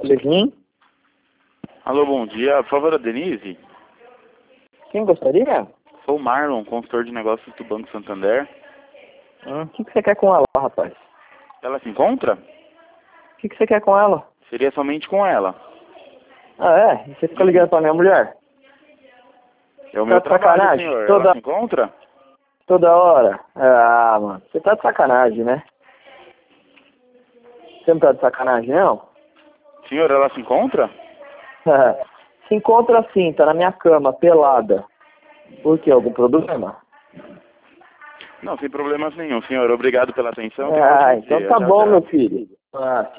Sim. Alô, bom dia. Por favor, a Denise? Quem gostaria? Sou o Marlon, consultor de negócios do Banco Santander. O que você quer com ela, rapaz? Ela se encontra? O que você quer com ela? Seria somente com ela. Ah, é? E você fica ligando pra minha mulher? É o meu de trabalho, sacanagem? senhor. Ela se encontra? Toda hora? Ah, mano, você tá de sacanagem, né? Você não tá de sacanagem, não? Senhor, ela se encontra? Se encontra assim, tá na minha cama, pelada. Por quê? Algum problema? Não, sem problemas nenhum, senhor. Obrigado pela atenção. Tenha um Ah, ótimo então dia. tá Tchau, bom, tchau. meu filho. Ah,